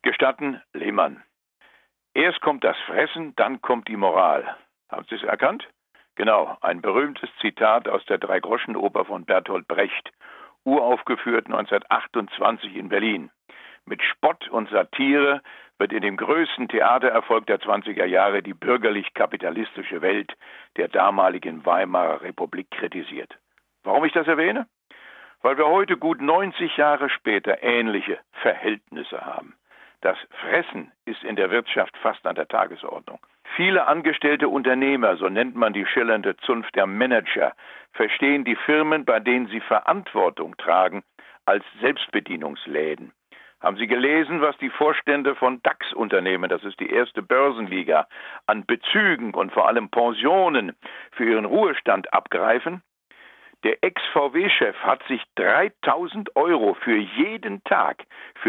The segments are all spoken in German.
Gestatten, Lehmann. Erst kommt das Fressen, dann kommt die Moral. Haben Sie es erkannt? Genau, ein berühmtes Zitat aus der Dreigroschenoper von Bertolt Brecht, uraufgeführt 1928 in Berlin. Mit Spott und Satire wird in dem größten Theatererfolg der 20er Jahre die bürgerlich-kapitalistische Welt der damaligen Weimarer Republik kritisiert. Warum ich das erwähne? Weil wir heute gut 90 Jahre später ähnliche Verhältnisse haben. Das Fressen ist in der Wirtschaft fast an der Tagesordnung. Viele angestellte Unternehmer, so nennt man die schillernde Zunft der Manager, verstehen die Firmen, bei denen sie Verantwortung tragen, als Selbstbedienungsläden. Haben Sie gelesen, was die Vorstände von DAX-Unternehmen, das ist die erste Börsenliga, an Bezügen und vor allem Pensionen für ihren Ruhestand abgreifen? Der Ex-VW-Chef hat sich 3.000 € für jeden Tag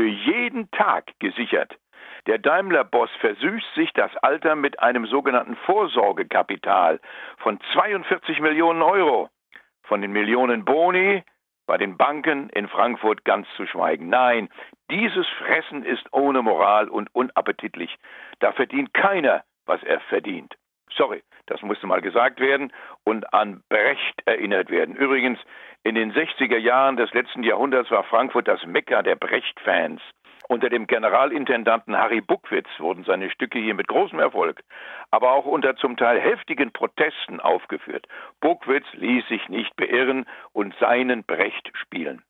gesichert. Der Daimler-Boss versüßt sich das Alter mit einem sogenannten Vorsorgekapital von 42 Millionen €. Von den Millionen Boni bei den Banken in Frankfurt ganz zu schweigen. Nein, dieses Fressen ist ohne Moral und unappetitlich. Da verdient keiner, was er verdient. Sorry, das musste mal gesagt werden und an Brecht erinnert werden. Übrigens, in den 60er Jahren des letzten Jahrhunderts war Frankfurt das Mekka der Brecht-Fans. Unter dem Generalintendanten Harry Buckwitz wurden seine Stücke hier mit großem Erfolg, aber auch unter zum Teil heftigen Protesten aufgeführt. Buckwitz ließ sich nicht beirren und seinen Brecht spielen.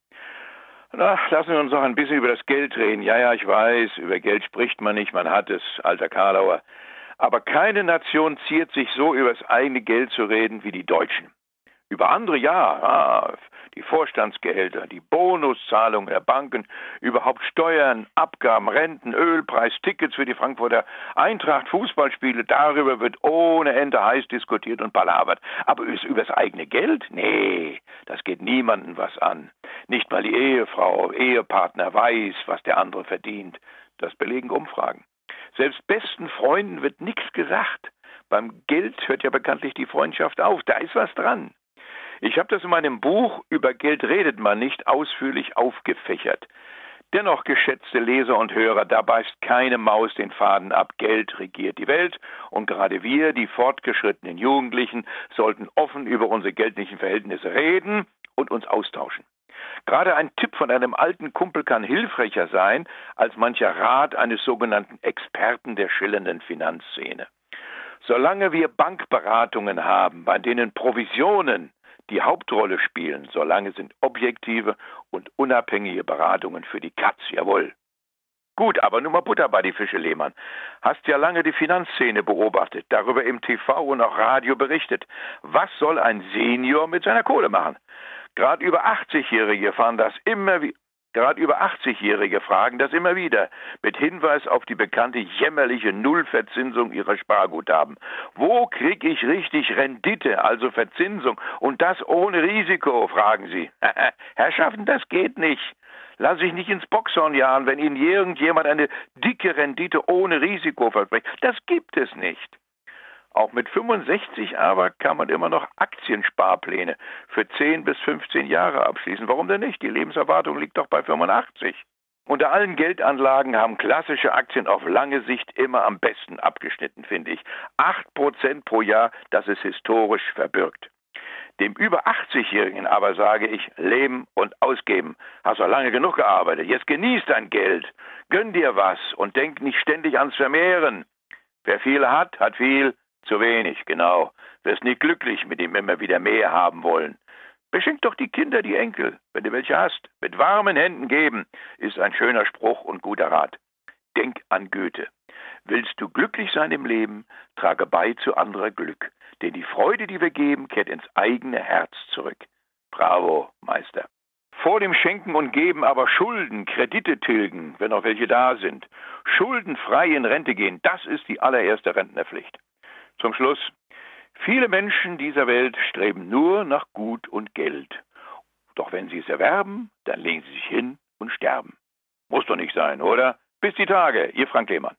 Na, lassen wir uns noch ein bisschen über das Geld reden. Ja, ich weiß, über Geld spricht man nicht, man hat es, alter Karlauer. Aber keine Nation ziert sich so über das eigene Geld zu reden wie die Deutschen. Über andere ja, die Vorstandsgehälter, die Bonuszahlungen der Banken, überhaupt Steuern, Abgaben, Renten, Ölpreis, Tickets für die Frankfurter Eintracht, Fußballspiele, darüber wird ohne Ende heiß diskutiert und palavert. Aber über das eigene Geld? Nee, das geht niemandem was an. Nicht mal die Ehefrau, Ehepartner weiß, was der andere verdient. Das belegen Umfragen. Selbst besten Freunden wird nichts gesagt. Beim Geld hört ja bekanntlich die Freundschaft auf. Da ist was dran. Ich habe das in meinem Buch "Über Geld redet man nicht" ausführlich aufgefächert. Dennoch, geschätzte Leser und Hörer, da beißt keine Maus den Faden ab. Geld regiert die Welt und gerade wir, die fortgeschrittenen Jugendlichen, sollten offen über unsere geldlichen Verhältnisse reden und uns austauschen. Gerade ein Tipp von einem alten Kumpel kann hilfreicher sein als mancher Rat eines sogenannten Experten der schillernden Finanzszene. Solange wir Bankberatungen haben, bei denen Provisionen die Hauptrolle spielen, solange sind objektive und unabhängige Beratungen für die Katz, jawohl. Gut, aber nun mal Butter bei die Fische, Lehmann. Hast ja lange die Finanzszene beobachtet, darüber im TV und auch Radio berichtet. Was soll ein Senior mit seiner Kohle machen? Gerade über 80-Jährige fragen das immer wieder, mit Hinweis auf die bekannte jämmerliche Nullverzinsung ihrer Sparguthaben. Wo kriege ich richtig Rendite, also Verzinsung, und das ohne Risiko, fragen sie. Herrschaften, das geht nicht. Lass sich nicht ins Boxhorn jagen, wenn Ihnen irgendjemand eine dicke Rendite ohne Risiko verspricht. Das gibt es nicht. Auch mit 65 aber kann man immer noch Aktiensparpläne für 10 bis 15 Jahre abschließen. Warum denn nicht? Die Lebenserwartung liegt doch bei 85. Unter allen Geldanlagen haben klassische Aktien auf lange Sicht immer am besten abgeschnitten, finde ich. 8% pro Jahr, das ist historisch verbürgt. Dem über 80-Jährigen aber sage ich, leben und ausgeben. Hast doch lange genug gearbeitet. Jetzt genieß dein Geld. Gönn dir was und denk nicht ständig ans Vermehren. Wer viel hat, hat viel. Zu wenig, genau. Wirst nicht glücklich mit dem immer wieder mehr haben wollen. Beschenk doch die Kinder, die Enkel, wenn du welche hast. Mit warmen Händen geben, ist ein schöner Spruch und guter Rat. Denk an Goethe. Willst du glücklich sein im Leben, trage bei zu anderer Glück. Denn die Freude, die wir geben, kehrt ins eigene Herz zurück. Bravo, Meister. Vor dem Schenken und Geben aber Schulden, Kredite tilgen, wenn auch welche da sind. Schuldenfrei in Rente gehen, das ist die allererste Rentnerpflicht. Zum Schluss, viele Menschen dieser Welt streben nur nach Gut und Geld. Doch wenn sie es erwerben, dann legen sie sich hin und sterben. Muss doch nicht sein, oder? Bis die Tage, Ihr Frank Lehmann.